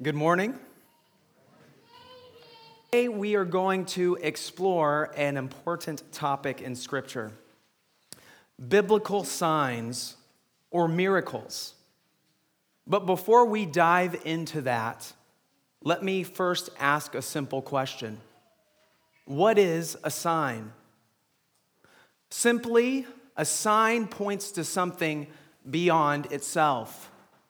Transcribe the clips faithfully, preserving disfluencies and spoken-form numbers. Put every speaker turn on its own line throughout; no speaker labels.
Good morning. Today we are going to explore an important topic in Scripture: biblical signs or miracles. But before we dive into that, let me first ask a simple question. What is a sign? Simply, a sign points to something beyond itself.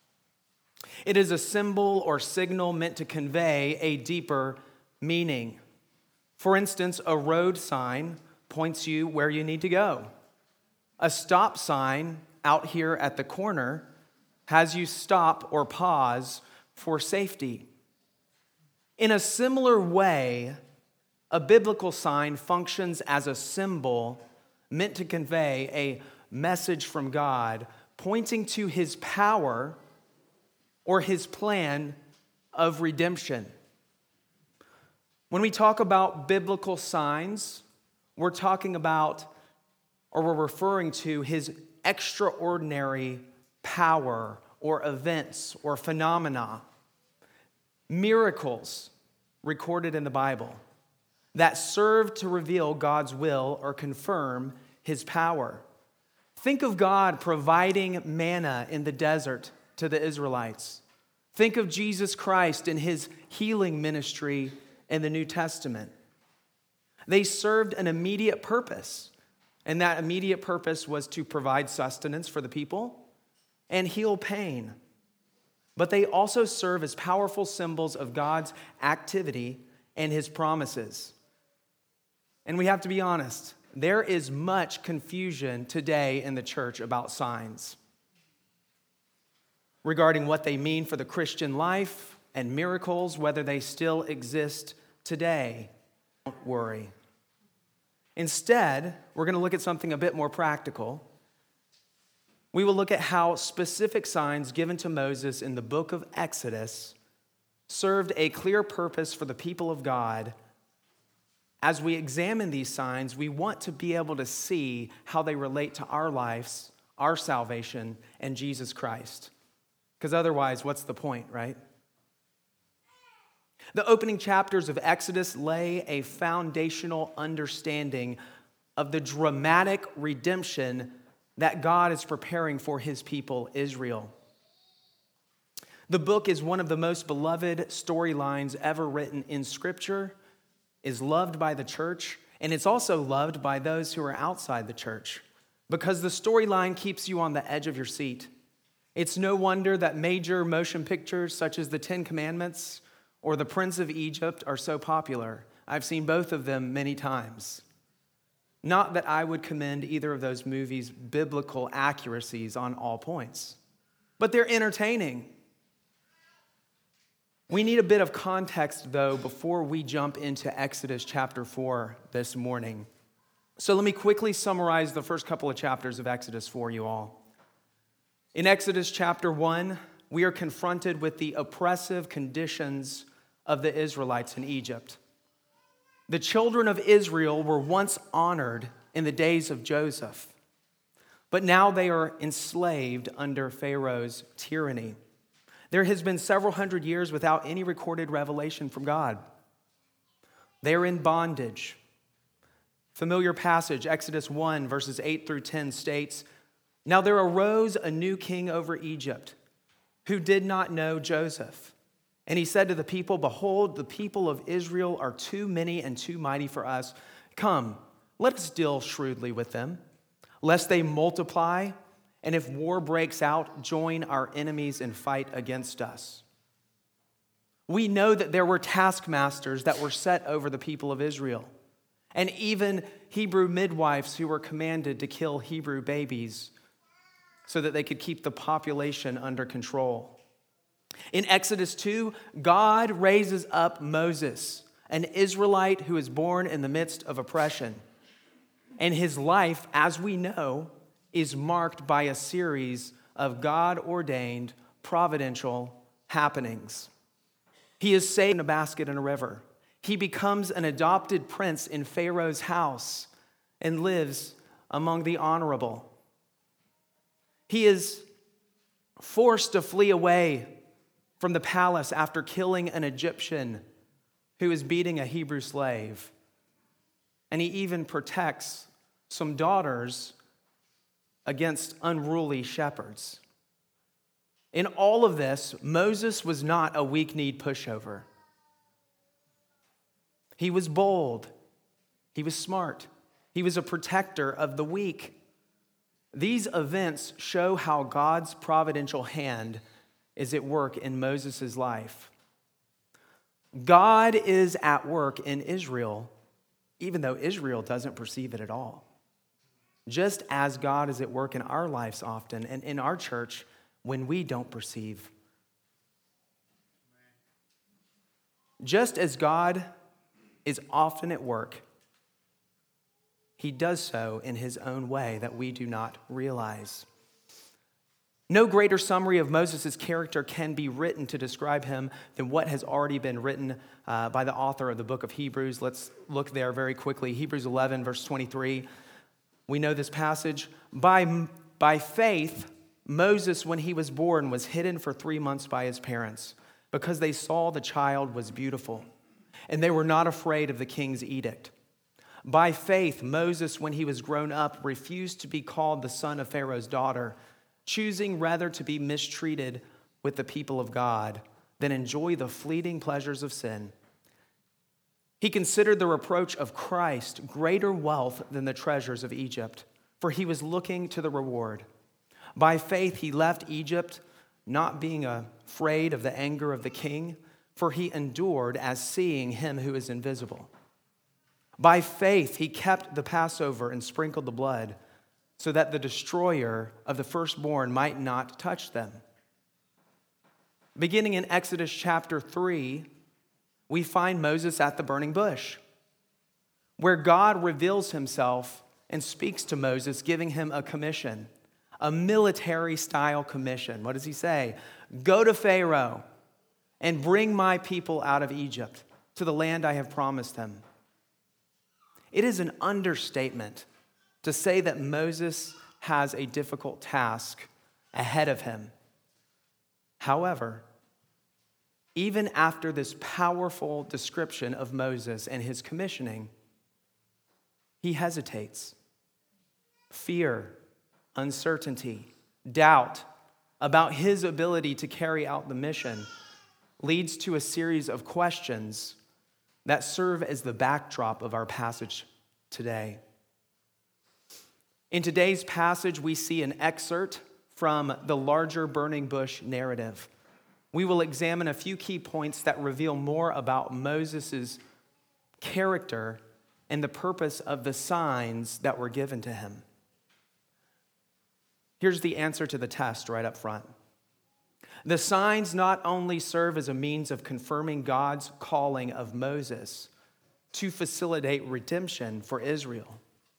It is a symbol or signal meant to convey a deeper meaning. For instance, a road sign points you where you need to go. A stop sign out here at the corner has you stop or pause for safety. In a similar way, a biblical sign functions as a symbol meant to convey a message from God, pointing to His power or His plan of redemption. When we talk about biblical signs, we're talking about, or we're referring to, His extraordinary power or events or phenomena, miracles recorded in the Bible that serve to reveal God's will or confirm His power. Think of God providing manna in the desert to the Israelites. Think of Jesus Christ and His healing ministry in the New Testament. They served an immediate purpose, and that immediate purpose was to provide sustenance for the people and heal pain. But they also serve as powerful symbols of God's activity and His promises. And we have to be honest, there is much confusion today in the church about signs, regarding what they mean for the Christian life and miracles, whether they still exist today. Don't worry. Instead, we're going to look at something a bit more practical. We will look at how specific signs given to Moses in the book of Exodus served a clear purpose for the people of God. As we examine these signs, we want to be able to see how they relate to our lives, our salvation, and Jesus Christ. Because otherwise, what's the point, right? The opening chapters of Exodus lay a foundational understanding of the dramatic redemption that God is preparing for His people, Israel. The book is one of the most beloved storylines ever written in Scripture, is loved by the church, and it's also loved by those who are outside the church, because the storyline keeps you on the edge of your seat. It's no wonder that major motion pictures such as The Ten Commandments or The Prince of Egypt are so popular. I've seen both of them many times. Not that I would commend either of those movies' biblical accuracies on all points, but they're entertaining. We need a bit of context, though, before we jump into Exodus chapter four this morning. So let me quickly summarize the first couple of chapters of Exodus for you all. In Exodus chapter one, we are confronted with the oppressive conditions of the Israelites in Egypt. The children of Israel were once honored in the days of Joseph, but now they are enslaved under Pharaoh's tyranny. There has been several hundred years without any recorded revelation from God. They are in bondage. Familiar passage, Exodus one, verses eight through ten states, "Now there arose a new king over Egypt who did not know Joseph. And he said to the people, 'Behold, the people of Israel are too many and too mighty for us. Come, let us deal shrewdly with them, lest they multiply, and if war breaks out, join our enemies and fight against us.' We know that there were taskmasters that were set over the people of Israel, and even Hebrew midwives who were commanded to kill Hebrew babies so that they could keep the population under control. In Exodus two, God raises up Moses, an Israelite who is born in the midst of oppression. And his life, as we know, is marked by a series of God-ordained providential happenings. He is saved in a basket in a river. He becomes an adopted prince in Pharaoh's house and lives among the honorable. He is forced to flee away from the palace after killing an Egyptian who is beating a Hebrew slave. And he even protects some daughters against unruly shepherds. In all of this, Moses was not a weak-kneed pushover. He was bold. He was smart. He was a protector of the weak. These events show how God's providential hand is at work in Moses' life. God is at work in Israel, even though Israel doesn't perceive it at all. Just as God is at work in our lives often and in our church when we don't perceive. Just as God is often at work, he does so in his own way that we do not realize. No greater summary of Moses' character can be written to describe him than what has already been written uh, by the author of the book of Hebrews. Let's look there very quickly. Hebrews eleven, verse twenty-three. We know this passage. By, by faith, Moses, when he was born, was hidden for three months by his parents because they saw the child was beautiful, and they were not afraid of the king's edict. By faith, Moses, when he was grown up, refused to be called the son of Pharaoh's daughter, choosing rather to be mistreated with the people of God than enjoy the fleeting pleasures of sin. He considered the reproach of Christ greater wealth than the treasures of Egypt, for he was looking to the reward. By faith, he left Egypt, not being afraid of the anger of the king, for he endured as seeing him who is invisible. By faith, he kept the Passover and sprinkled the blood, so that the destroyer of the firstborn might not touch them. Beginning in Exodus chapter three, we find Moses at the burning bush, where God reveals himself and speaks to Moses, giving him a commission, a military-style commission. What does he say? Go to Pharaoh and bring my people out of Egypt to the land I have promised them. It is an understatement to say that Moses has a difficult task ahead of him. However, even after this powerful description of Moses and his commissioning, he hesitates. Fear, uncertainty, doubt about his ability to carry out the mission leads to a series of questions that serve as the backdrop of our passage today. In today's passage, we see an excerpt from the larger burning bush narrative. We will examine a few key points that reveal more about Moses' character and the purpose of the signs that were given to him. Here's the answer to the test right up front. The signs not only serve as a means of confirming God's calling of Moses to facilitate redemption for Israel,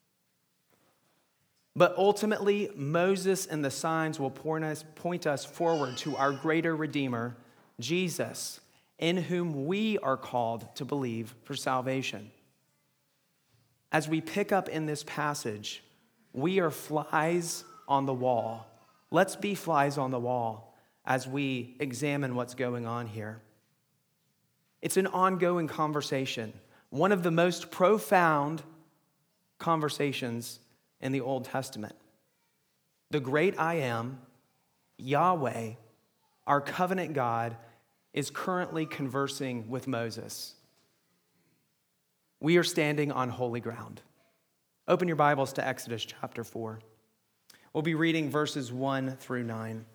but ultimately, Moses and the signs will point us, point us forward to our greater Redeemer, Jesus, in whom we are called to believe for salvation. As we pick up in this passage, we are flies on the wall. Let's be flies on the wall as we examine what's going on here. It's an ongoing conversation, one of the most profound conversations in the Old Testament. The great I Am, Yahweh, our covenant God, is currently conversing with Moses. We are standing on holy ground. Open your Bibles to Exodus chapter four. We'll be reading verses one through nine.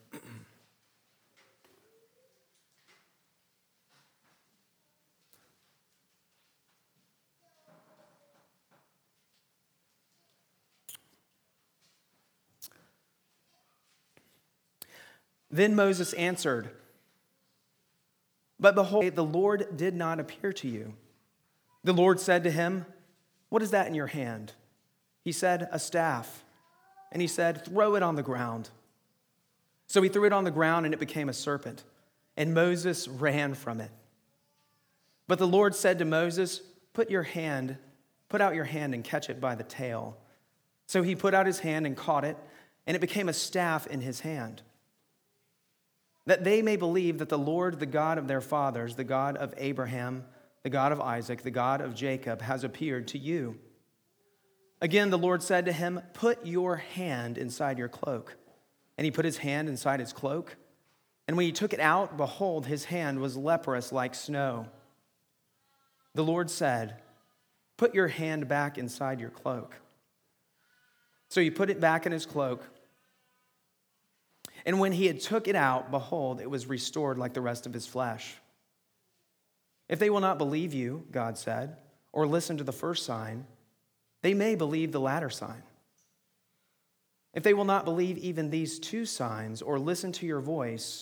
Then Moses answered, "But behold, the Lord did not appear to you." The Lord said to him, "What is that in your hand?" He said, "A staff." And he said, "Throw it on the ground." So he threw it on the ground, and it became a serpent, and Moses ran from it. But the Lord said to Moses, "Put your hand, put out your hand and catch it by the tail." So he put out his hand and caught it, and it became a staff in his hand. that they may believe that the Lord, the God of their fathers, the God of Abraham, the God of Isaac, the God of Jacob, has appeared to you." Again, the Lord said to him, "Put your hand inside your cloak." And he put his hand inside his cloak. And when he took it out, behold, his hand was leprous like snow. The Lord said, "Put your hand back inside your cloak." So he put it back in his cloak. And when he had took it out, behold, it was restored like the rest of his flesh. "If they will not believe you," God said, "or listen to the first sign, they may believe the latter sign. If they will not believe even these two signs or listen to your voice,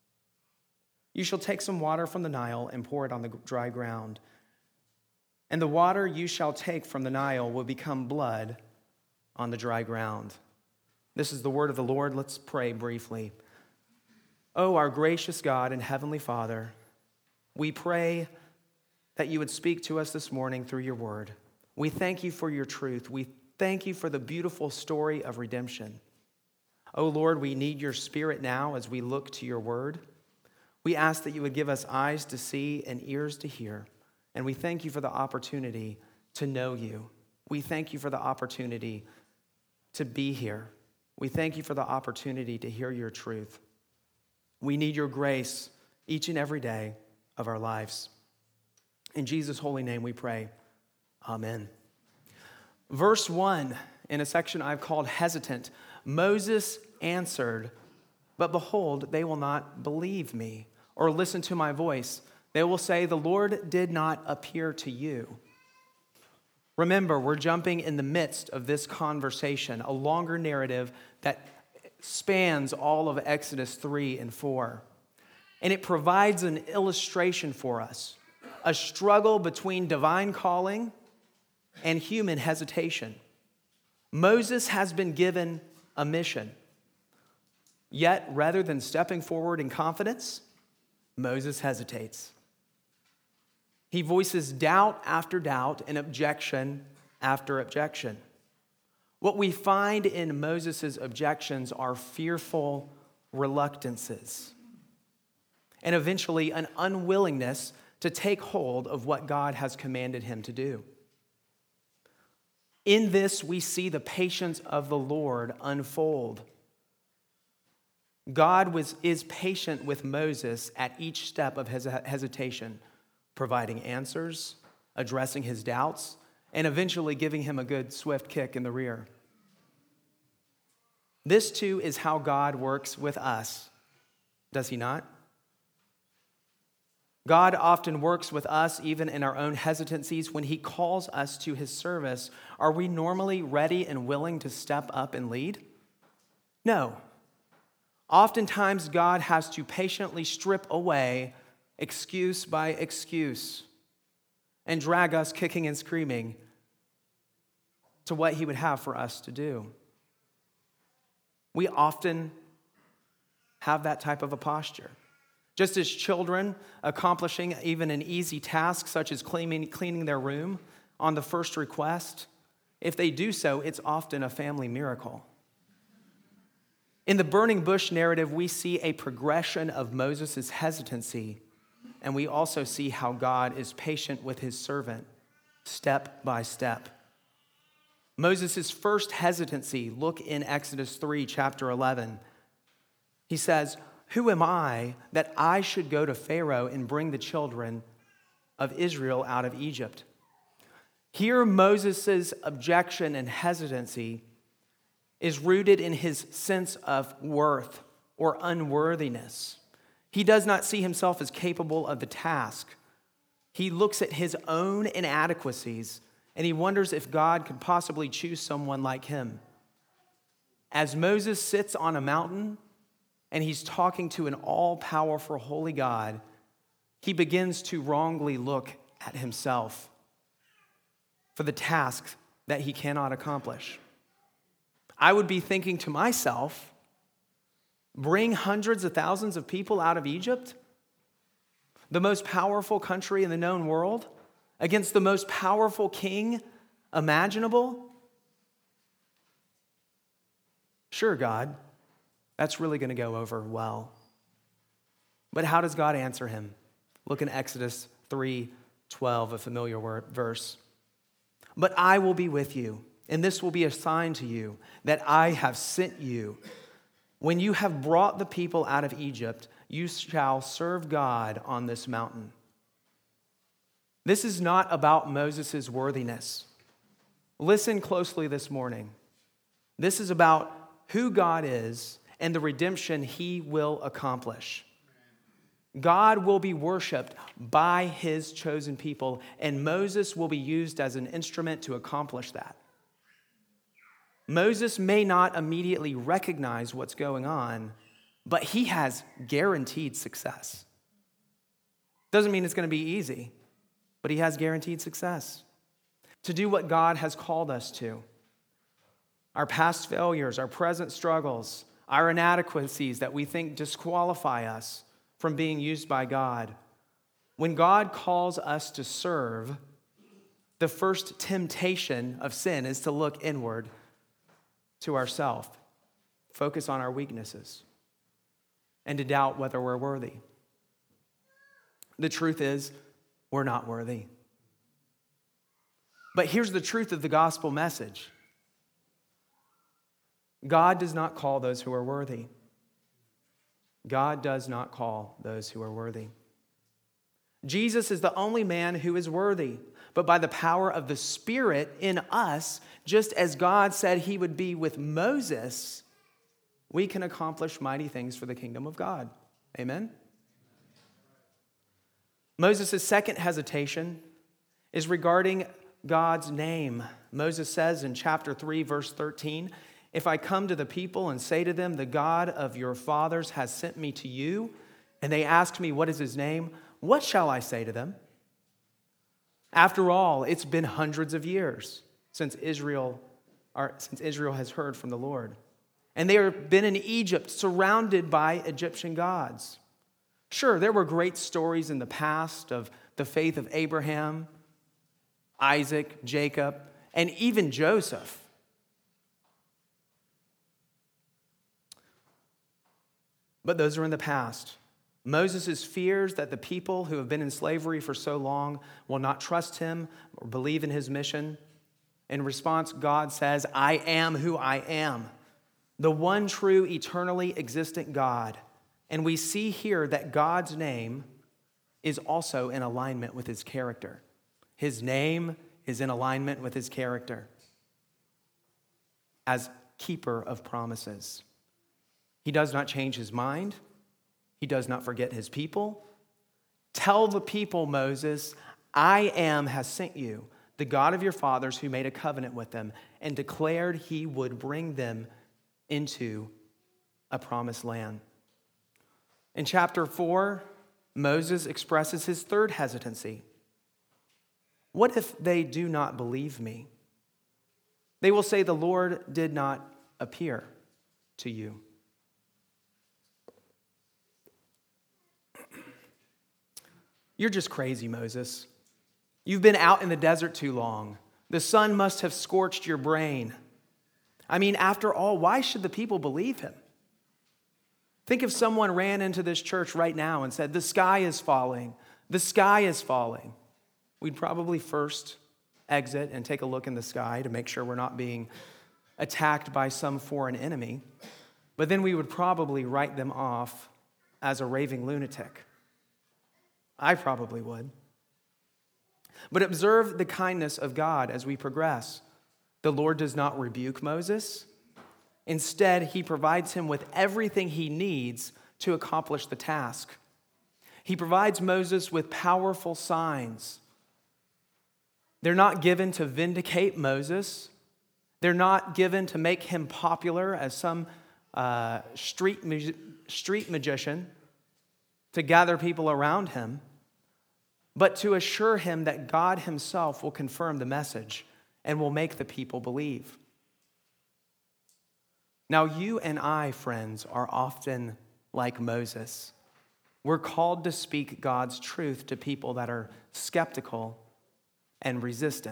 you shall take some water from the Nile and pour it on the dry ground. And the water you shall take from the Nile will become blood on the dry ground." This is the word of the Lord. Let's pray briefly. Oh, our gracious God and heavenly Father, we pray that you would speak to us this morning through your word. We thank you for your truth. We thank you for the beautiful story of redemption. Oh Lord, we need your Spirit now as we look to your word. We ask that you would give us eyes to see and ears to hear. And we thank you for the opportunity to know you. We thank you for the opportunity to be here. We thank you for the opportunity to hear your truth. We need your grace each and every day of our lives. In Jesus' holy name we pray. Amen. Verse one, in a section I've called hesitant, Moses answered, "But behold, they will not believe me or listen to my voice. They will say, 'The Lord did not appear to you.'" Remember, we're jumping in the midst of this conversation, a longer narrative that spans all of Exodus three and four. And it provides an illustration for us, a struggle between divine calling and human hesitation. Moses has been given a mission. Yet, rather than stepping forward in confidence, Moses hesitates. He voices doubt after doubt and objection after objection. What we find in Moses' objections are fearful reluctances and eventually an unwillingness to take hold of what God has commanded him to do. In this, we see the patience of the Lord unfold. God was, is patient with Moses at each step of his hesitation, providing answers, addressing his doubts, and eventually giving him a good, swift kick in the rear. This, too, is how God works with us, does he not? God often works with us even in our own hesitancies. When he calls us to his service, are we normally ready and willing to step up and lead? No. Oftentimes, God has to patiently strip away excuse by excuse and drag us kicking and screaming to what he would have for us to do. We often have that type of a posture. Just as children accomplishing even an easy task such as cleaning, cleaning their room on the first request, if they do so, it's often a family miracle. In the burning bush narrative, we see a progression of Moses' hesitancy, and we also see how God is patient with his servant step by step. Moses' first hesitancy, look in Exodus three, chapter eleven. He says, "Who am I that I should go to Pharaoh and bring the children of Israel out of Egypt?" Here, Moses' objection and hesitancy is rooted in his sense of worth or unworthiness. He does not see himself as capable of the task. He looks at his own inadequacies and he wonders if God could possibly choose someone like him. As Moses sits on a mountain and he's talking to an all-powerful holy God, he begins to wrongly look at himself for the task that he cannot accomplish. I would be thinking to myself, bring hundreds of thousands of people out of Egypt, the most powerful country in the known world, against the most powerful king imaginable? Sure, God, that's really going to go over well. But how does God answer him? Look in Exodus three twelve, a familiar word, verse. But I will be with you, and this will be a sign to you that I have sent you. When you have brought the people out of Egypt, you shall serve God on this mountain. This is not about Moses' worthiness. Listen closely this morning. This is about who God is and the redemption he will accomplish. God will be worshiped by his chosen people, and Moses will be used as an instrument to accomplish that. Moses may not immediately recognize what's going on, but he has guaranteed success. Doesn't mean it's going to be easy, but he has guaranteed success to do what God has called us to. Our past failures, our present struggles, our inadequacies that we think disqualify us from being used by God. When God calls us to serve, the first temptation of sin is to look inward to ourselves, focus on our weaknesses, and to doubt whether we're worthy. The truth is, we're not worthy. But here's the truth of the gospel message. God does not call those who are worthy. God does not call those who are worthy. Jesus is the only man who is worthy, but by the power of the Spirit in us, just as God said he would be with Moses, we can accomplish mighty things for the kingdom of God. Amen? Moses' second hesitation is regarding God's name. Moses says in chapter three, verse thirteen, if I come to the people and say to them, the God of your fathers has sent me to you, and they ask me, what is his name? What shall I say to them? After all, it's been hundreds of years since Israel, or since Israel has heard from the Lord. And they have been in Egypt, surrounded by Egyptian gods. Sure, there were great stories in the past of the faith of Abraham, Isaac, Jacob, and even Joseph. But those are in the past. Moses' fears that the people who have been in slavery for so long will not trust him or believe in his mission. In response, God says, I am who I am, the one true, eternally existent God. And we see here that God's name is also in alignment with his character. His name is in alignment with his character as keeper of promises. He does not change his mind. He does not forget his people. Tell the people, Moses, I am has sent you, the God of your fathers who made a covenant with them and declared he would bring them into a promised land. In chapter four, Moses expresses his third hesitancy. What if they do not believe me? They will say the Lord did not appear to you. You're just crazy, Moses. You've been out in the desert too long. The sun must have scorched your brain. I mean, after all, why should the people believe him? Think if someone ran into this church right now and said, the sky is falling, the sky is falling. We'd probably first exit and take a look in the sky to make sure we're not being attacked by some foreign enemy. But then we would probably write them off as a raving lunatic. I probably would. But observe the kindness of God as we progress. The Lord does not rebuke Moses. Instead, he provides him with everything he needs to accomplish the task. He provides Moses with powerful signs. They're not given to vindicate Moses. They're not given to make him popular as some uh, street, mu- street magician to gather people around him, but to assure him that God himself will confirm the message and will make the people believe. Now, you and I, friends, are often like Moses. We're called to speak God's truth to people that are skeptical and resistant.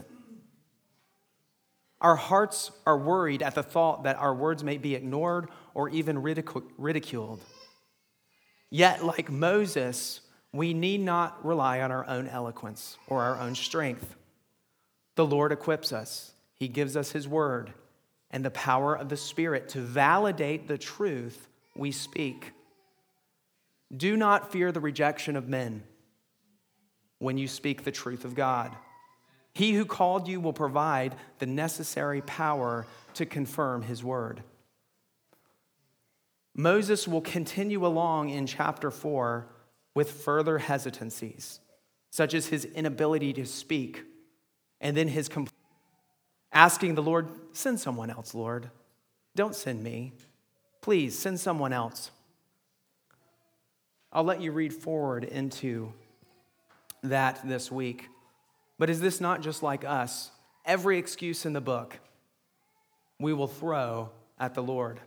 Our hearts are worried at the thought that our words may be ignored or even ridicu- ridiculed. Yet, like Moses, we need not rely on our own eloquence or our own strength. The Lord equips us. He gives us his word and the power of the Spirit to validate the truth we speak. Do not fear the rejection of men when you speak the truth of God. He who called you will provide the necessary power to confirm his word. Moses will continue along in chapter four with further hesitancies, such as his inability to speak, and then his compl- asking the Lord, send someone else, Lord. Don't send me. Please send someone else. I'll let you read forward into that this week. But is this not just like us? Every excuse in the book we will throw at the Lord.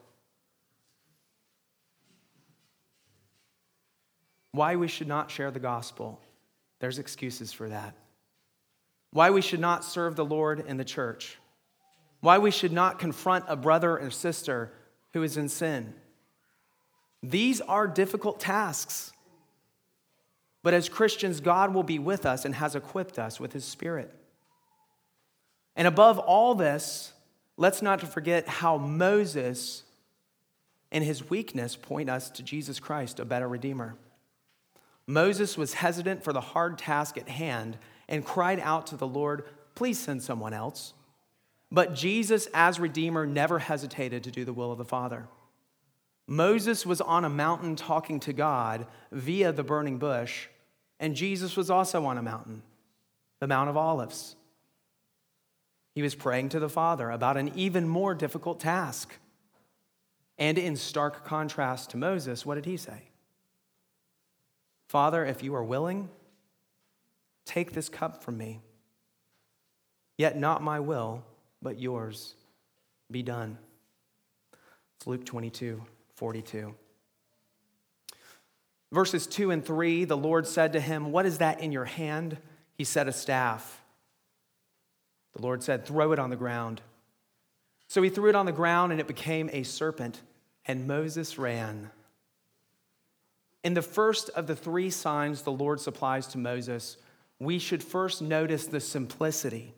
Why we should not share the gospel, there's excuses for that. Why we should not serve the Lord in the church. Why we should not confront a brother or sister who is in sin. These are difficult tasks. But as Christians, God will be with us and has equipped us with his Spirit. And above all this, let's not forget how Moses and his weakness point us to Jesus Christ, a better Redeemer. Moses was hesitant for the hard task at hand and cried out to the Lord, please send someone else. But Jesus, as Redeemer, never hesitated to do the will of the Father. Moses was on a mountain talking to God via the burning bush, and Jesus was also on a mountain, the Mount of Olives. He was praying to the Father about an even more difficult task. And in stark contrast to Moses, what did he say? Father, if you are willing, take this cup from me. Yet not my will, but yours be done. It's Luke twenty-two forty-two. Verses two and three, the Lord said to him, what is that in your hand? He said, a staff. The Lord said, throw it on the ground. So he threw it on the ground, and it became a serpent, and Moses ran. In the first of the three signs the Lord supplies to Moses, we should first notice the simplicity.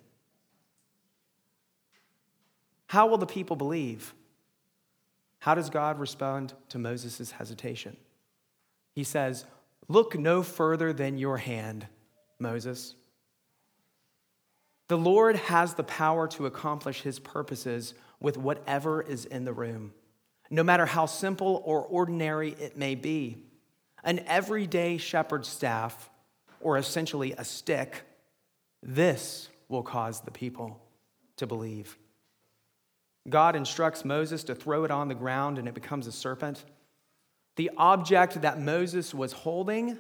How will the people believe? How does God respond to Moses' hesitation? He says, look no further than your hand, Moses. The Lord has the power to accomplish his purposes with whatever is in the room, no matter how simple or ordinary it may be. An everyday shepherd's staff, or essentially a stick, this will cause the people to believe. God instructs Moses to throw it on the ground, and it becomes a serpent. The object that Moses was holding,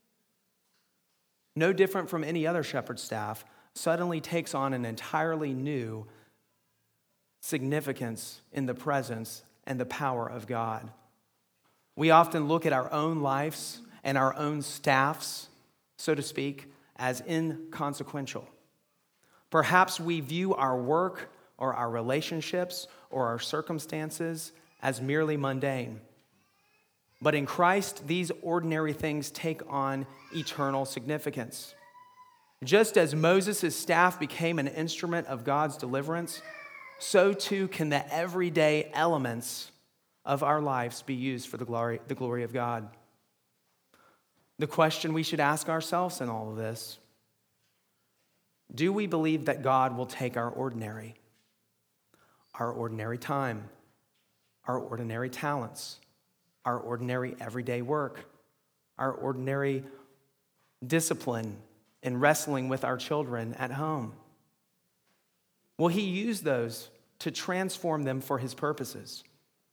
no different from any other shepherd's staff, suddenly takes on an entirely new significance in the presence and the power of God. We often look at our own lives and our own staffs, so to speak, as inconsequential. Perhaps we view our work or our relationships or our circumstances as merely mundane. But in Christ, these ordinary things take on eternal significance. Just as Moses' staff became an instrument of God's deliverance, so too can the everyday elements of our lives be used for the glory, the glory of God. The question we should ask ourselves in all of this, do we believe that God will take our ordinary, our ordinary time, our ordinary talents, our ordinary everyday work, our ordinary discipline in wrestling with our children at home? Will he use those to transform them for his purposes?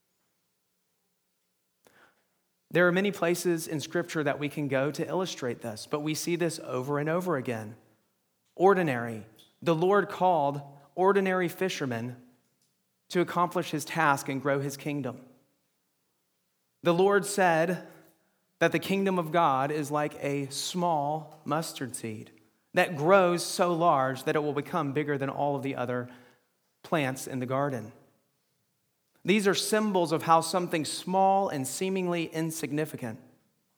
There are many places in Scripture that we can go to illustrate this, but we see this over and over again. Ordinary. The Lord called ordinary fishermen to accomplish his task and grow his kingdom. The Lord said that the kingdom of God is like a small mustard seed that grows so large that it will become bigger than all of the other plants in the garden. These are symbols of how something small and seemingly insignificant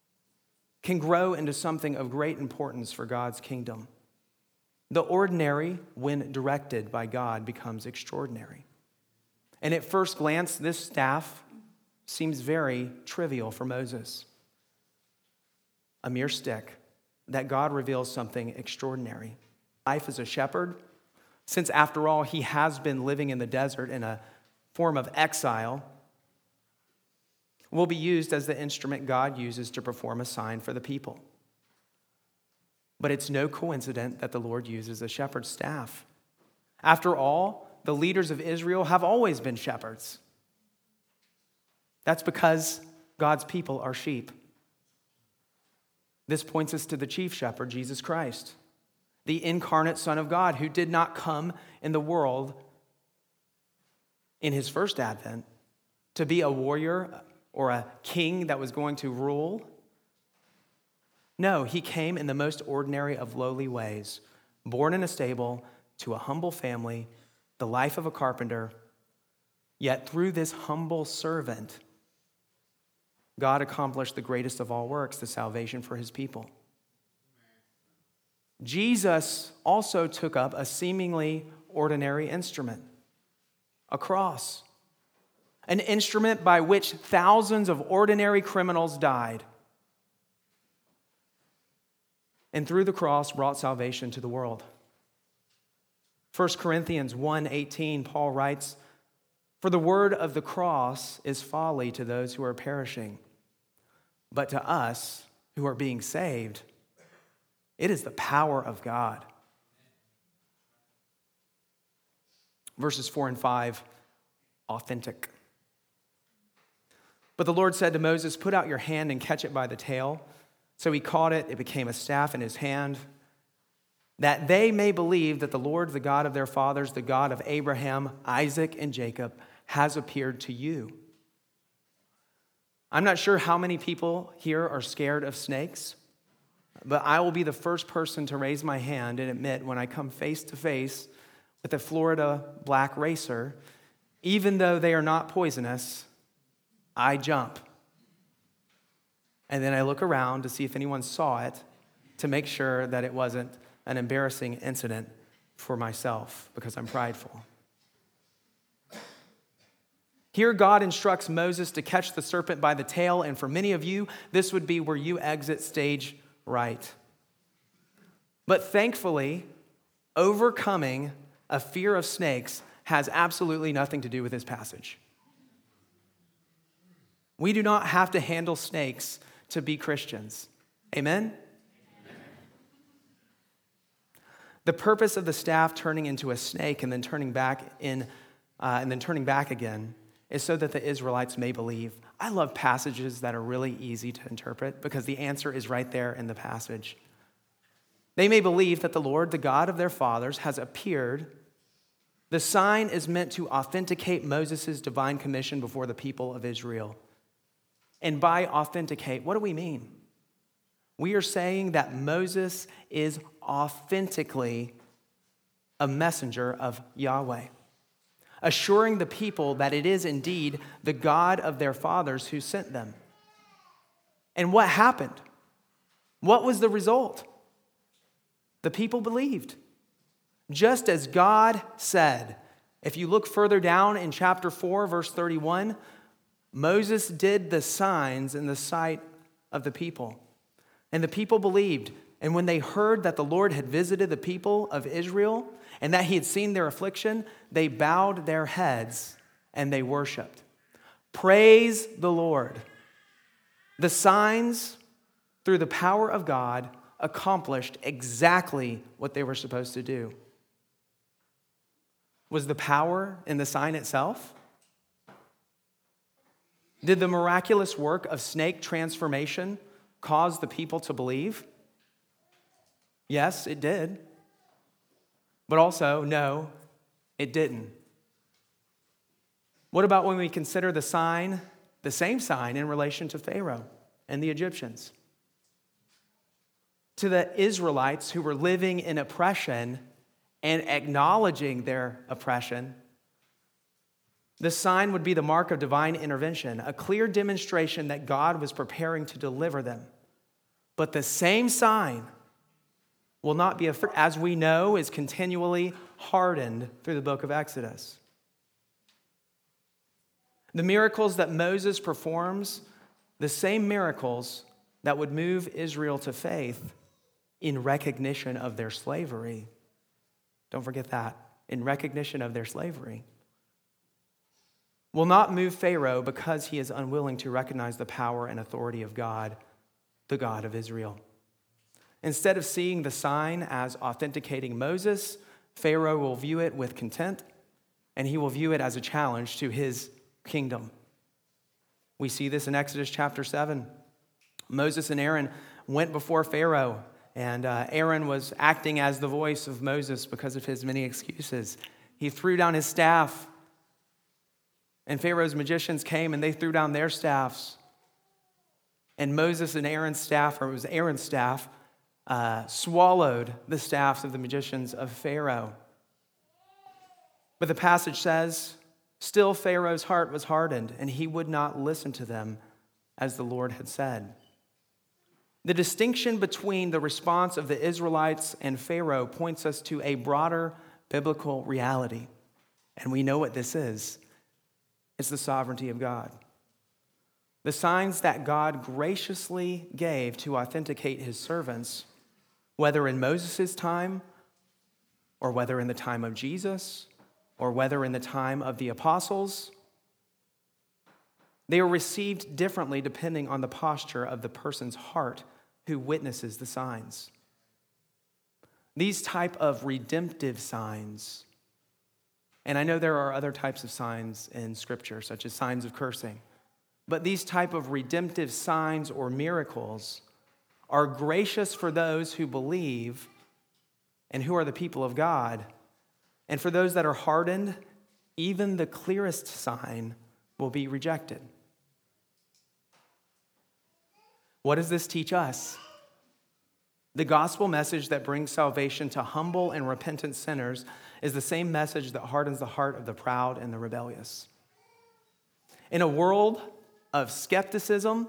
can grow into something of great importance for God's kingdom. The ordinary, when directed by God, becomes extraordinary. And at first glance, this staff seems very trivial for Moses. A mere stick, that God reveals something extraordinary. Life as a shepherd, since after all, he has been living in the desert in a form of exile, will be used as the instrument God uses to perform a sign for the people. But it's no coincidence that the Lord uses a shepherd's staff. After all, the leaders of Israel have always been shepherds. That's because God's people are sheep. This points us to the chief shepherd, Jesus Christ, the incarnate Son of God, who did not come in the world in his first advent to be a warrior or a king that was going to rule. No, he came in the most ordinary of lowly ways, born in a stable to a humble family, the life of a carpenter. Yet through this humble servant, God accomplished the greatest of all works, the salvation for his people. Jesus also took up a seemingly ordinary instrument, a cross, an instrument by which thousands of ordinary criminals died, and through the cross brought salvation to the world. First Corinthians one eighteen, Paul writes, "For the word of the cross is folly to those who are perishing, but to us who are being saved, it is the power of God." Verses four and five, authentic. But the Lord said to Moses, "Put out your hand and catch it by the tail." So he caught it, it became a staff in his hand, that they may believe that the Lord, the God of their fathers, the God of Abraham, Isaac, and Jacob, has appeared to you. I'm not sure how many people here are scared of snakes, but I will be the first person to raise my hand and admit when I come face to face with a Florida black racer, even though they are not poisonous, I jump. And then I look around to see if anyone saw it to make sure that it wasn't an embarrassing incident for myself because I'm prideful. Here, God instructs Moses to catch the serpent by the tail, and for many of you, this would be where you exit stage right. But thankfully, overcoming a fear of snakes has absolutely nothing to do with this passage. We do not have to handle snakes to be Christians. Amen? The purpose of the staff turning into a snake and then turning back in, uh, and then turning back again is so that the Israelites may believe. I love passages that are really easy to interpret because the answer is right there in the passage. They may believe that the Lord, the God of their fathers, has appeared. The sign is meant to authenticate Moses' divine commission before the people of Israel. And by authenticate, what do we mean? We are saying that Moses is authentically a messenger of Yahweh, assuring the people that it is indeed the God of their fathers who sent them. And what happened? What was the result? The people believed. Just as God said. If you look further down in chapter four, verse thirty-one, Moses did the signs in the sight of the people. And the people believed. And when they heard that the Lord had visited the people of Israel and that he had seen their affliction, they bowed their heads and they worshiped. Praise the Lord. The signs, through the power of God, accomplished exactly what they were supposed to do. Was the power in the sign itself? Did the miraculous work of snake transformation cause the people to believe? Yes, it did. But also, no, it didn't. What about when we consider the sign, the same sign in relation to Pharaoh and the Egyptians? To the Israelites who were living in oppression and acknowledging their oppression, the sign would be the mark of divine intervention, a clear demonstration that God was preparing to deliver them. But the same sign will not be, as we know, is continually hardened through the book of Exodus. The miracles that Moses performs, the same miracles that would move Israel to faith in recognition of their slavery. Don't forget that, in recognition of their slavery. Will not move Pharaoh because he is unwilling to recognize the power and authority of God, the God of Israel. Instead of seeing the sign as authenticating Moses, Pharaoh will view it with contempt, and he will view it as a challenge to his kingdom. We see this in Exodus chapter seven. Moses and Aaron went before Pharaoh, and uh, Aaron was acting as the voice of Moses because of his many excuses. He threw down his staff, and Pharaoh's magicians came and they threw down their staffs. And Moses and Aaron's staff, or it was Aaron's staff, uh, swallowed the staffs of the magicians of Pharaoh. But the passage says, still Pharaoh's heart was hardened, and he would not listen to them as the Lord had said. The distinction between the response of the Israelites and Pharaoh points us to a broader biblical reality. And we know what this is. It's the sovereignty of God. The signs that God graciously gave to authenticate his servants, whether in Moses' time, or whether in the time of Jesus, or whether in the time of the apostles, they are received differently depending on the posture of the person's heart who witnesses the signs. These type of redemptive signs, and I know there are other types of signs in Scripture, such as signs of cursing, but these type of redemptive signs or miracles are gracious for those who believe and who are the people of God. And for those that are hardened, even the clearest sign will be rejected. What does this teach us? The gospel message that brings salvation to humble and repentant sinners is the same message that hardens the heart of the proud and the rebellious. In a world of skepticism,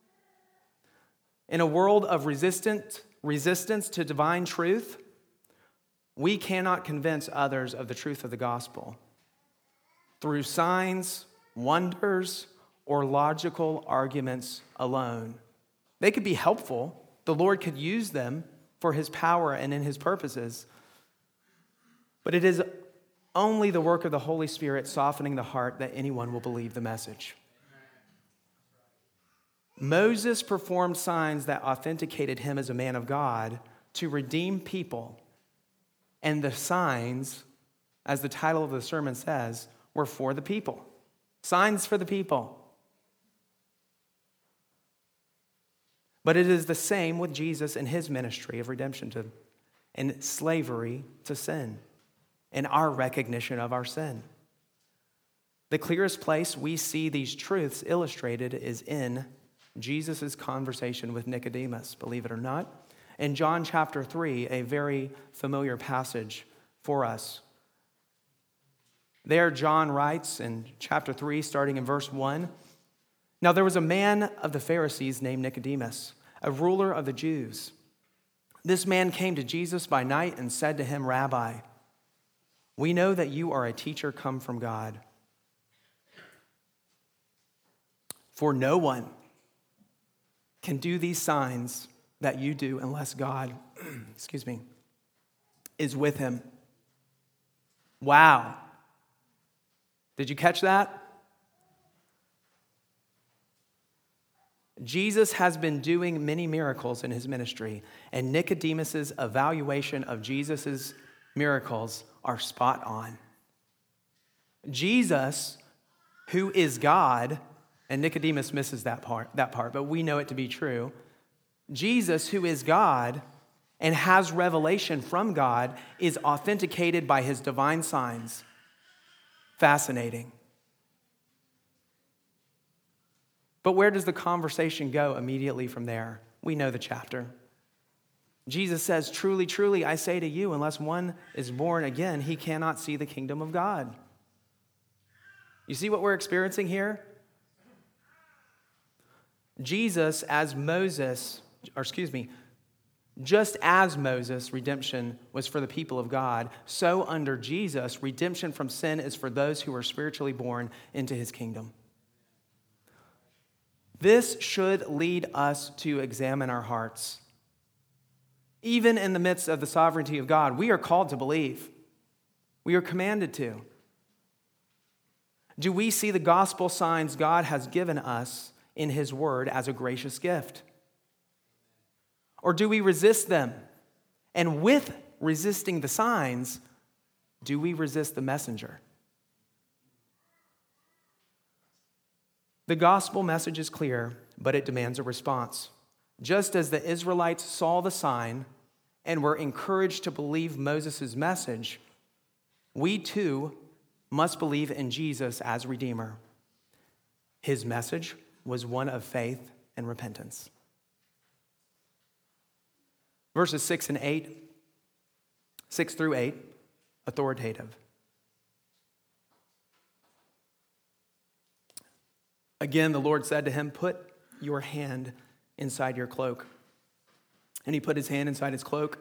in a world of resistant, resistance to divine truth, we cannot convince others of the truth of the gospel through signs, wonders, or logical arguments alone. They could be helpful. The Lord could use them for his power and in his purposes. But it is only the work of the Holy Spirit softening the heart that anyone will believe the message. Moses performed signs that authenticated him as a man of God to redeem people. And the signs, as the title of the sermon says, were for the people. Signs for the people. But it is the same with Jesus and his ministry of redemption to, and slavery to sin, and our recognition of our sin. The clearest place we see these truths illustrated is in Jesus' conversation with Nicodemus, believe it or not. In John chapter three, a very familiar passage for us. There, John writes in chapter three, starting in verse one, "Now there was a man of the Pharisees named Nicodemus, a ruler of the Jews. This man came to Jesus by night and said to him, 'Rabbi, we know that you are a teacher come from God. For no one can do these signs that you do unless God, excuse me, is with him.'" Wow. Did you catch that? Jesus has been doing many miracles in his ministry, and Nicodemus's evaluation of Jesus' miracles are spot on. Jesus, who is God, and Nicodemus misses that part, that part, but we know it to be true. Jesus, who is God and has revelation from God, is authenticated by his divine signs. Fascinating. But where does the conversation go immediately from there? We know the chapter. Jesus says, "Truly, truly, I say to you, unless one is born again, he cannot see the kingdom of God." You see what we're experiencing here? Jesus, as Moses, or excuse me, just as Moses' redemption was for the people of God, so under Jesus, redemption from sin is for those who are spiritually born into his kingdom. This should lead us to examine our hearts. Even in the midst of the sovereignty of God, we are called to believe. We are commanded to. Do we see the gospel signs God has given us in his word as a gracious gift? Or do we resist them? And with resisting the signs, do we resist the messenger? The gospel message is clear, but it demands a response. Just as the Israelites saw the sign and were encouraged to believe Moses' message, we too must believe in Jesus as Redeemer. His message was one of faith and repentance. Verses six and eight, six through eight, authoritative. Again, the Lord said to him, "Put your hand inside your cloak." And he put his hand inside his cloak.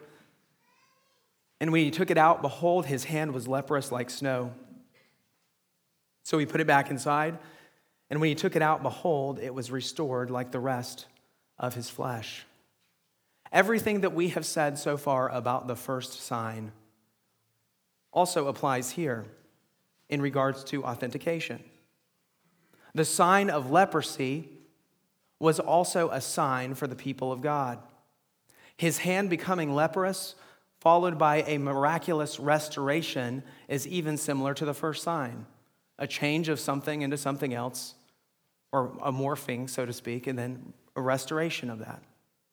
And when he took it out, behold, his hand was leprous like snow. So he put it back inside. And when he took it out, behold, it was restored like the rest of his flesh. Everything that we have said so far about the first sign also applies here in regards to authentication. The sign of leprosy was also a sign for the people of God. His hand becoming leprous, followed by a miraculous restoration, is even similar to the first sign. A change of something into something else, or a morphing, so to speak, and then a restoration of that.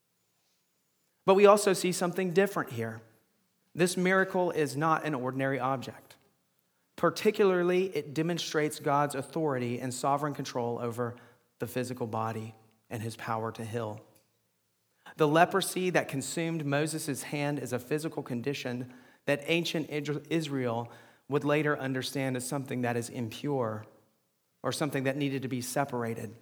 But we also see something different here. This miracle is not an ordinary object. Particularly, it demonstrates God's authority and sovereign control over the physical body and his power to heal. The leprosy that consumed Moses' hand is a physical condition that ancient Israel would later understand as something that is impure or something that needed to be separated.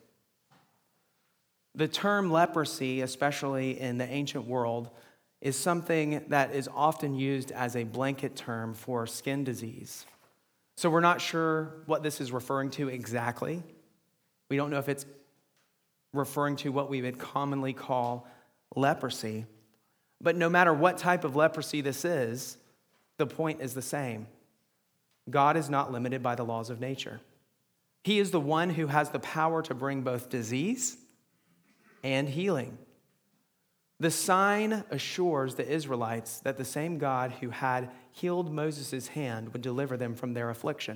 The term leprosy, especially in the ancient world, is something that is often used as a blanket term for skin disease. So we're not sure what this is referring to exactly. We don't know if it's referring to what we would commonly call leprosy. But no matter what type of leprosy this is, the point is the same. God is not limited by the laws of nature. He is the one who has the power to bring both disease and healing. The sign assures the Israelites that the same God who had healed Moses' hand would deliver them from their affliction.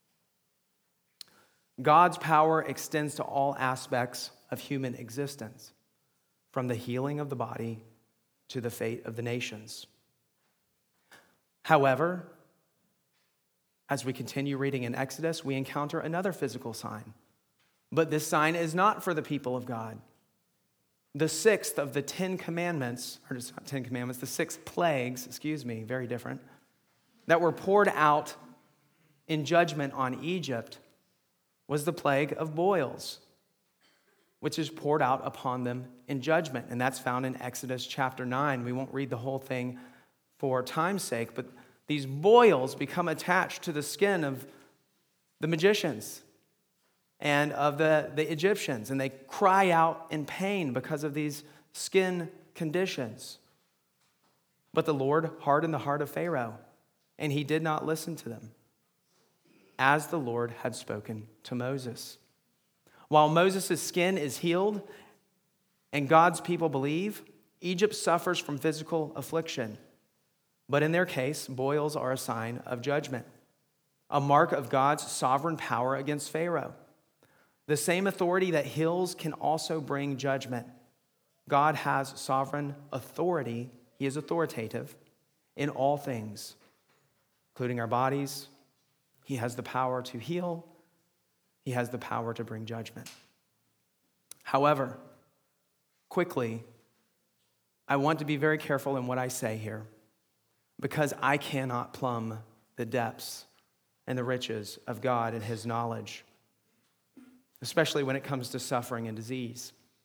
God's power extends to all aspects of human existence, from the healing of the body to the fate of the nations. However, as we continue reading in Exodus, we encounter another physical sign. But this sign is not for the people of God. The sixth of the Ten Commandments, or just not Ten Commandments, the six plagues, excuse me, very different, that were poured out in judgment on Egypt was the plague of boils, which is poured out upon them in judgment. And that's found in Exodus chapter nine. We won't read the whole thing for time's sake, but these boils become attached to the skin of the magicians and of the, the Egyptians, and they cry out in pain because of these skin conditions. But the Lord hardened the heart of Pharaoh, and he did not listen to them, as the Lord had spoken to Moses. While Moses' skin is healed and God's people believe, Egypt suffers from physical affliction. But in their case, boils are a sign of judgment, a mark of God's sovereign power against Pharaoh. The same authority that heals can also bring judgment. God has sovereign authority. He is authoritative in all things, including our bodies. He has the power to heal. He has the power to bring judgment. However, quickly, I want to be very careful in what I say here, because I cannot plumb the depths and the riches of God and his knowledge, especially when it comes to suffering and disease.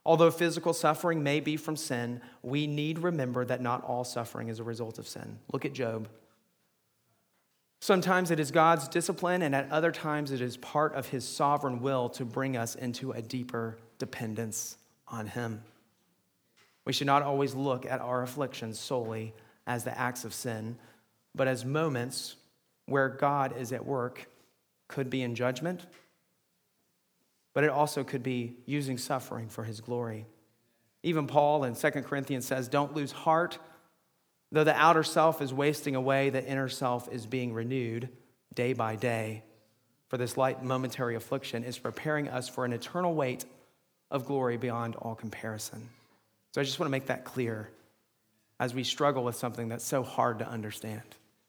Although physical suffering may be from sin, we need remember that not all suffering is a result of sin. Look at Job. Sometimes it is God's discipline, and at other times it is part of his sovereign will to bring us into a deeper dependence on him. We should not always look at our afflictions solely as the acts of sin, but as moments where God is at work. Could be in judgment, but it also could be using suffering for his glory. Even Paul in Second Corinthians says, don't lose heart. Though the outer self is wasting away, the inner self is being renewed day by day. For this light momentary affliction is preparing us for an eternal weight of glory beyond all comparison. So I just want to make that clear as we struggle with something that's so hard to understand.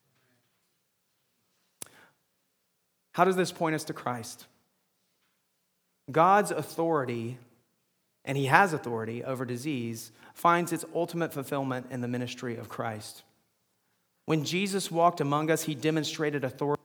How does this point us to Christ? God's authority, and he has authority over disease, finds its ultimate fulfillment in the ministry of Christ. When Jesus walked among us, he demonstrated authority.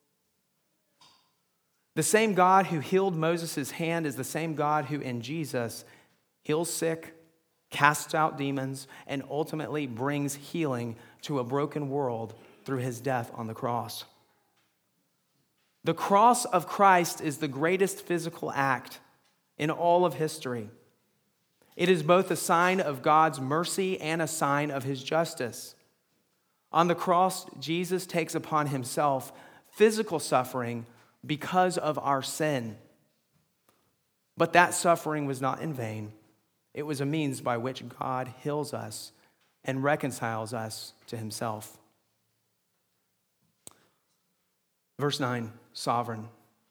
The same God who healed Moses' hand is the same God who in Jesus heals sick, casts out demons, and ultimately brings healing to a broken world through his death on the cross. The cross of Christ is the greatest physical act in all of history. It is both a sign of God's mercy and a sign of his justice. On the cross, Jesus takes upon himself physical suffering because of our sin. But that suffering was not in vain. It was a means by which God heals us and reconciles us to himself. Verse nine, sovereign.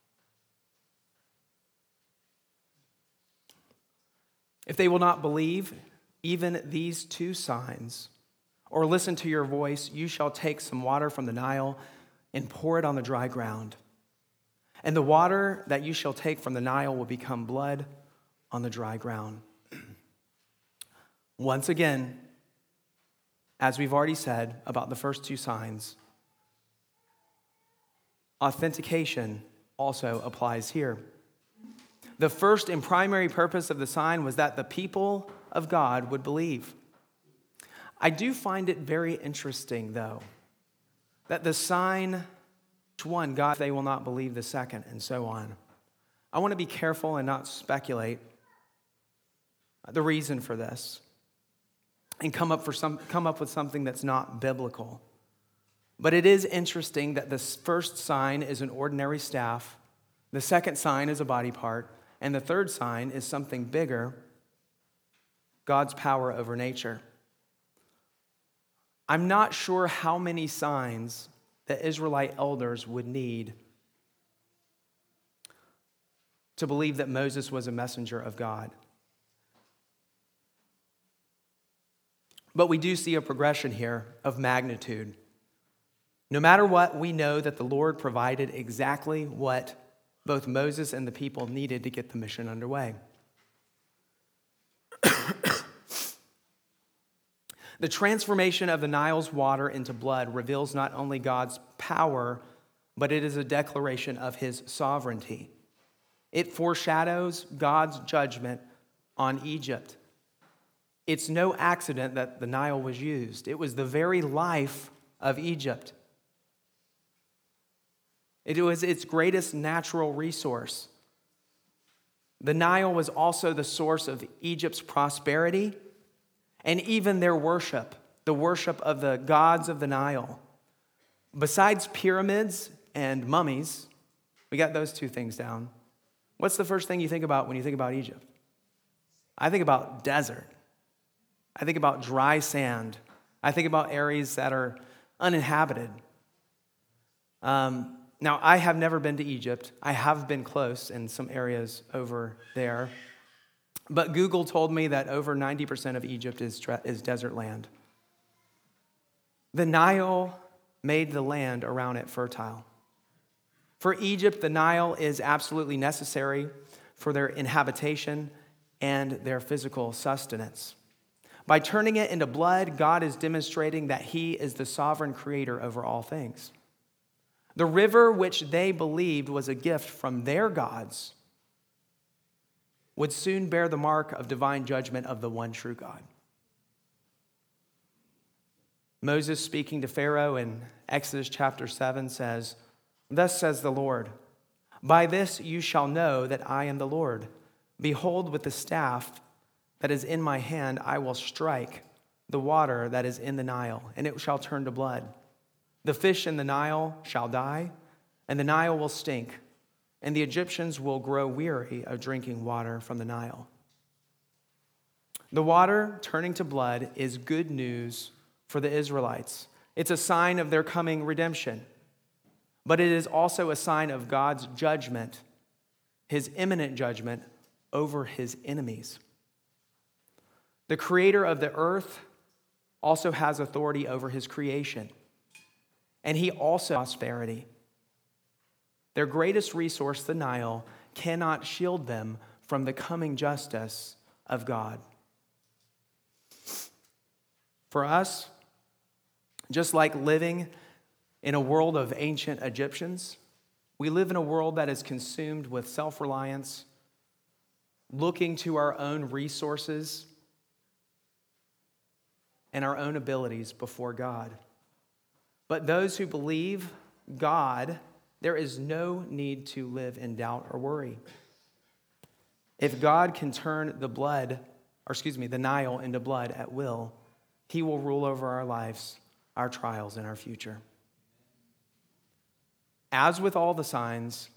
If they will not believe even these two signs, or listen to your voice, you shall take some water from the Nile and pour it on the dry ground. And the water that you shall take from the Nile will become blood on the dry ground. Once again, as we've already said about the first two signs, authentication also applies here. The first and primary purpose of the sign was that the people of God would believe. I do find it very interesting, though, that the sign, one, God, they will not believe the second, and so on. I want to be careful and not speculate the reason for this and come up for some come up with something that's not biblical. But it is interesting that the first sign is an ordinary staff, the second sign is a body part, and the third sign is something bigger, God's power over nature. I'm not sure how many signs the Israelite elders would need to believe that Moses was a messenger of God. But we do see a progression here of magnitude. No matter what, we know that the Lord provided exactly what both Moses and the people needed to get the mission underway. The transformation of the Nile's water into blood reveals not only God's power, but it is a declaration of his sovereignty. It foreshadows God's judgment on Egypt. It's no accident that the Nile was used. It was the very life of Egypt. It was its greatest natural resource. The Nile was also the source of Egypt's prosperity and even their worship, the worship of the gods of the Nile. Besides pyramids and mummies, we got those two things down. What's the first thing you think about when you think about Egypt? I think about desert. I think about dry sand. I think about areas that are uninhabited. Um, now, I have never been to Egypt. I have been close in some areas over there. But Google told me that over ninety percent of Egypt is, is desert land. The Nile made the land around it fertile. For Egypt, the Nile is absolutely necessary for their inhabitation and their physical sustenance. By turning it into blood, God is demonstrating that he is the sovereign creator over all things. The river which they believed was a gift from their gods would soon bear the mark of divine judgment of the one true God. Moses, speaking to Pharaoh in Exodus chapter seven, says, "Thus says the Lord, by this you shall know that I am the Lord. Behold, with the staff that is in my hand, I will strike the water that is in the Nile, and it shall turn to blood. The fish in the Nile shall die, and the Nile will stink, and the Egyptians will grow weary of drinking water from the Nile." The water turning to blood is good news for the Israelites. It's a sign of their coming redemption. But it is also a sign of God's judgment, his imminent judgment over his enemies. The creator of the earth also has authority over his creation. And he also has prosperity. Their greatest resource, the Nile, cannot shield them from the coming justice of God. For us, just like living in a world of ancient Egyptians, we live in a world that is consumed with self-reliance, looking to our own resources and our own abilities before God. But those who believe God, there is no need to live in doubt or worry. If God can turn the blood, or excuse me, the Nile into blood at will, he will rule over our lives, our trials, and our future. As with all the signs,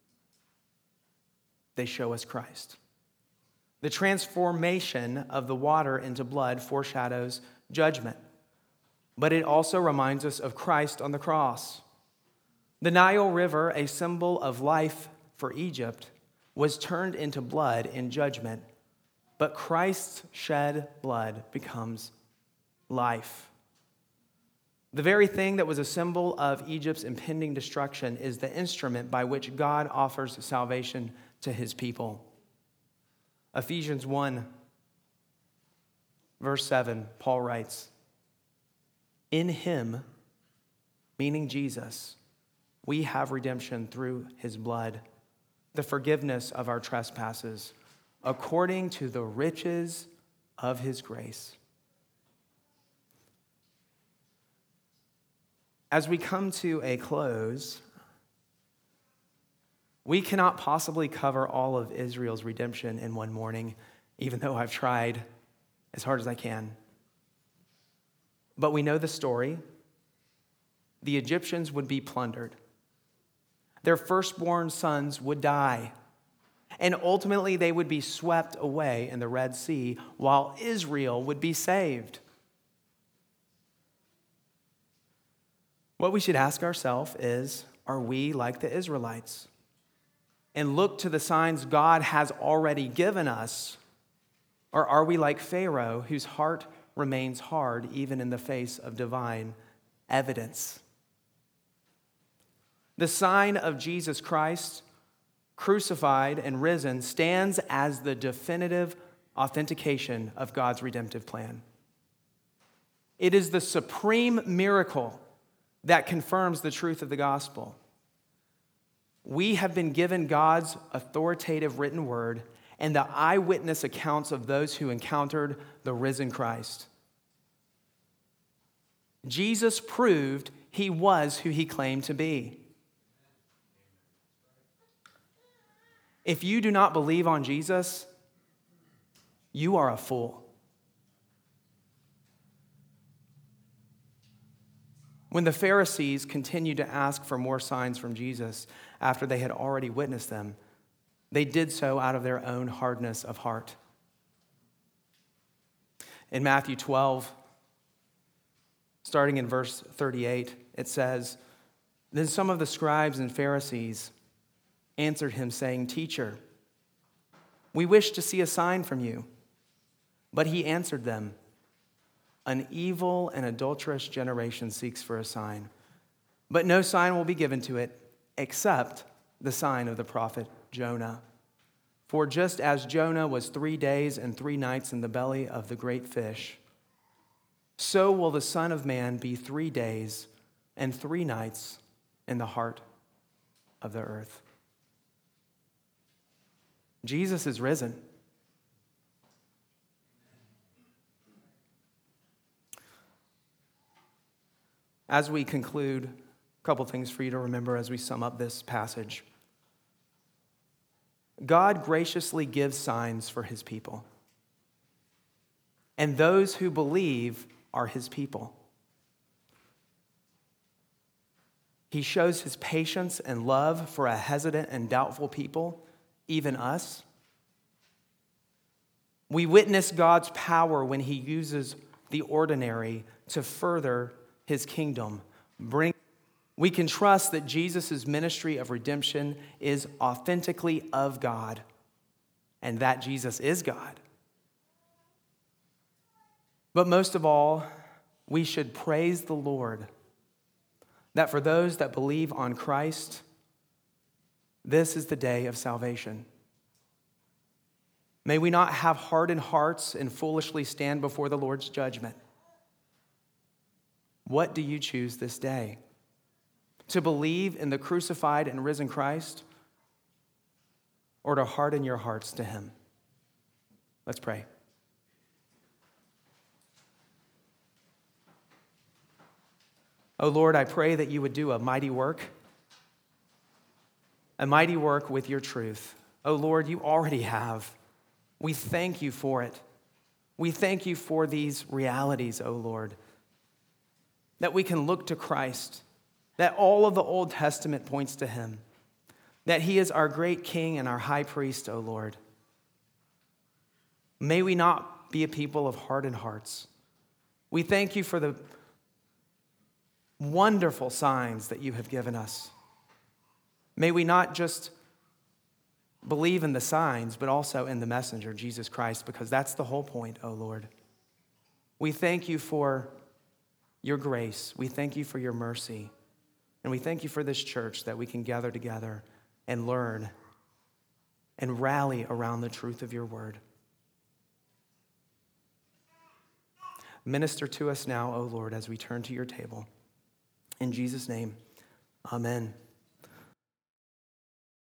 they show us Christ. The transformation of the water into blood foreshadows judgment, but it also reminds us of Christ on the cross. The Nile River, a symbol of life for Egypt, was turned into blood in judgment, but Christ's shed blood becomes life. The very thing that was a symbol of Egypt's impending destruction is the instrument by which God offers salvation to his people. Ephesians one, verse seven, Paul writes, "In him," meaning Jesus, "we have redemption through his blood, the forgiveness of our trespasses, according to the riches of his grace." As we come to a close, we cannot possibly cover all of Israel's redemption in one morning, even though I've tried as hard as I can. But we know the story. The Egyptians would be plundered. Their firstborn sons would die. And ultimately, they would be swept away in the Red Sea, while Israel would be saved. What we should ask ourselves is, are we like the Israelites? And look to the signs God has already given us? Or are we like Pharaoh, whose heart remains hard even in the face of divine evidence? The sign of Jesus Christ, crucified and risen, stands as the definitive authentication of God's redemptive plan. It is the supreme miracle that confirms the truth of the gospel. We have been given God's authoritative written word and the eyewitness accounts of those who encountered the risen Christ. Jesus proved he was who he claimed to be. If you do not believe on Jesus, you are a fool. When the Pharisees continued to ask for more signs from Jesus after they had already witnessed them, they did so out of their own hardness of heart. In Matthew twelve, starting in verse thirty-eight, it says, "Then some of the scribes and Pharisees answered him, saying, 'Teacher, we wish to see a sign from you.' But he answered them, 'An evil and adulterous generation seeks for a sign, but no sign will be given to it except the sign of the prophet Jonah. For just as Jonah was three days and three nights in the belly of the great fish, so will the Son of Man be three days and three nights in the heart of the earth.'" Jesus is risen. As we conclude, a couple things for you to remember as we sum up this passage. God graciously gives signs for his people, and those who believe are his people. He shows his patience and love for a hesitant and doubtful people, even us. We witness God's power when he uses the ordinary to further his kingdom. Bring, we can trust that Jesus' ministry of redemption is authentically of God, and that Jesus is God. But most of all, we should praise the Lord that for those that believe on Christ, this is the day of salvation. May we not have hardened hearts and foolishly stand before the Lord's judgment. What do you choose this day? To believe in the crucified and risen Christ, or to harden your hearts to him? Let's pray. Oh Lord, I pray that you would do a mighty work, a mighty work with your truth. Oh Lord, you already have. We thank you for it. We thank you for these realities, oh Lord, that we can look to Christ, that all of the Old Testament points to him, that he is our great King and our high priest, O Lord. May we not be a people of hardened hearts. We thank you for the wonderful signs that you have given us. May we not just believe in the signs, but also in the messenger, Jesus Christ, because that's the whole point, O Lord. We thank you for your grace. We thank you for your mercy. And we thank you for this church that we can gather together and learn and rally around the truth of your word. Minister to us now, O Lord, as we turn to your table. In Jesus' name, amen.